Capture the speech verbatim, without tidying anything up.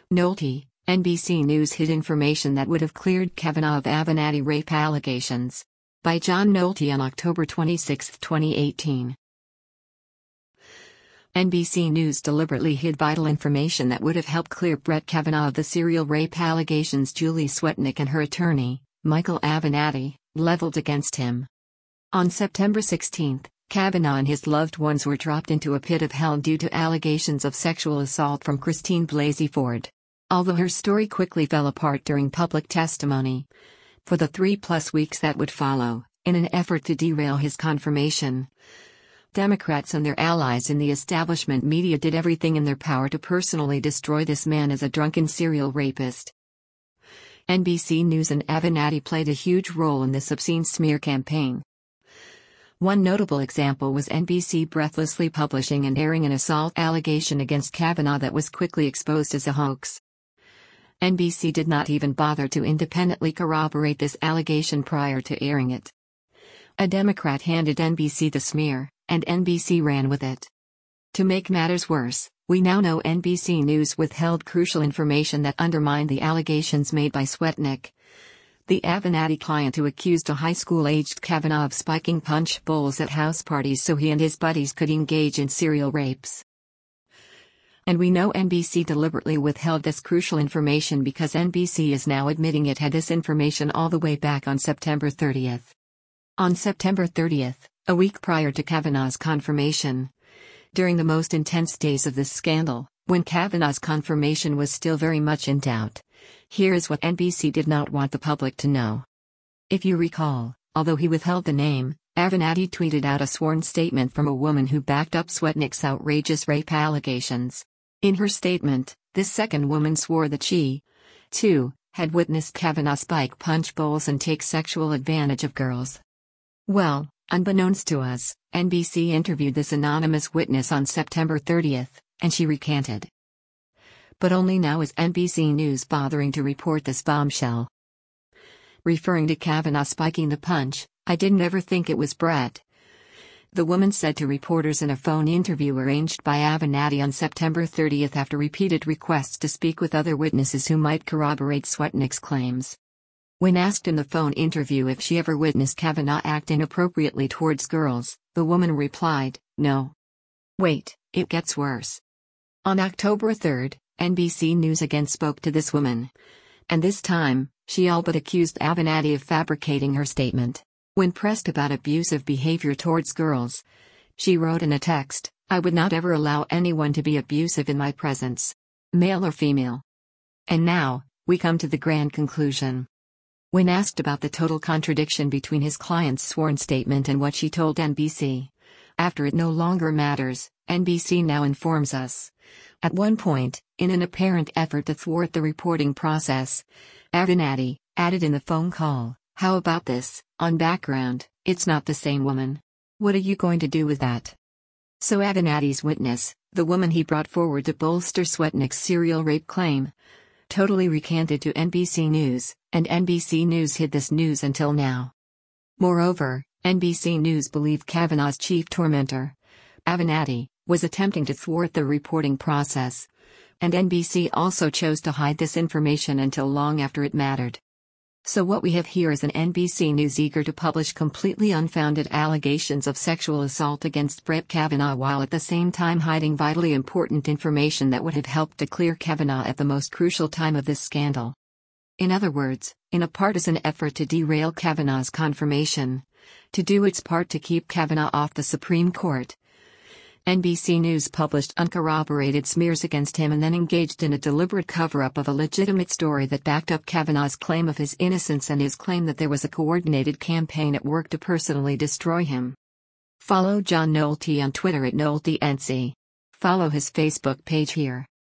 Nolte, N B C News hid information that would have cleared Kavanaugh of Avenatti rape allegations. By John Nolte on October twenty-sixth, twenty eighteen. N B C News deliberately hid vital information that would have helped clear Brett Kavanaugh of the serial rape allegations Julie Swetnick and her attorney, Michael Avenatti, leveled against him. On September sixteenth, Kavanaugh and his loved ones were dropped into a pit of hell due to allegations of sexual assault from Christine Blasey Ford. Although her story quickly fell apart during public testimony, for the three-plus weeks that would follow, in an effort to derail his confirmation, Democrats and their allies in the establishment media did everything in their power to personally destroy this man as a drunken serial rapist. N B C News and Avenatti played a huge role in this obscene smear campaign. One notable example was N B C breathlessly publishing and airing an assault allegation against Kavanaugh that was quickly exposed as a hoax. N B C did not even bother to independently corroborate this allegation prior to airing it. A Democrat handed N B C the smear, and N B C ran with it. To make matters worse, we now know N B C News withheld crucial information that undermined the allegations made by Swetnick, the Avenatti client who accused a high school-aged Kavanaugh of spiking punch bowls at house parties so he and his buddies could engage in serial rapes. And we know N B C deliberately withheld this crucial information because N B C is now admitting it had this information all the way back on September thirtieth. On September thirtieth, a week prior to Kavanaugh's confirmation, during the most intense days of this scandal, when Kavanaugh's confirmation was still very much in doubt, here is what N B C did not want the public to know. If you recall, although he withheld the name, Avenatti tweeted out a sworn statement from a woman who backed up Swetnick's outrageous rape allegations. In her statement, this second woman swore that she, too, had witnessed Kavanaugh spike punch bowls and take sexual advantage of girls. Well, unbeknownst to us, N B C interviewed this anonymous witness on September thirtieth, and she recanted. But only now is N B C News bothering to report this bombshell. Referring to Kavanaugh spiking the punch, "I didn't ever think it was Brett," the woman said to reporters in a phone interview arranged by Avenatti on September thirtieth after repeated requests to speak with other witnesses who might corroborate Swetnick's claims. When asked in the phone interview if she ever witnessed Kavanaugh act inappropriately towards girls, the woman replied, "No." Wait, it gets worse. On October third, N B C News again spoke to this woman. And this time, she all but accused Avenatti of fabricating her statement. When pressed about abusive behavior towards girls, she wrote in a text, "I would not ever allow anyone to be abusive in my presence, male or female." And now, we come to the grand conclusion. When asked about the total contradiction between his client's sworn statement and what she told N B C, after it no longer matters, N B C now informs us. At one point, in an apparent effort to thwart the reporting process, Avenatti added in the phone call, "How about this, on background, it's not the same woman. What are you going to do with that?" So Avenatti's witness, the woman he brought forward to bolster Swetnick's serial rape claim, totally recanted to N B C News, and N B C News hid this news until now. Moreover, N B C News believed Kavanaugh's chief tormentor, Avenatti, was attempting to thwart the reporting process, and N B C also chose to hide this information until long after it mattered. So what we have here is an N B C News eager to publish completely unfounded allegations of sexual assault against Brett Kavanaugh while at the same time hiding vitally important information that would have helped to clear Kavanaugh at the most crucial time of this scandal. In other words, in a partisan effort to derail Kavanaugh's confirmation, to do its part to keep Kavanaugh off the Supreme Court, N B C News published uncorroborated smears against him and then engaged in a deliberate cover-up of a legitimate story that backed up Kavanaugh's claim of his innocence and his claim that there was a coordinated campaign at work to personally destroy him. Follow John Nolte on Twitter at NolteNC. Follow his Facebook page here.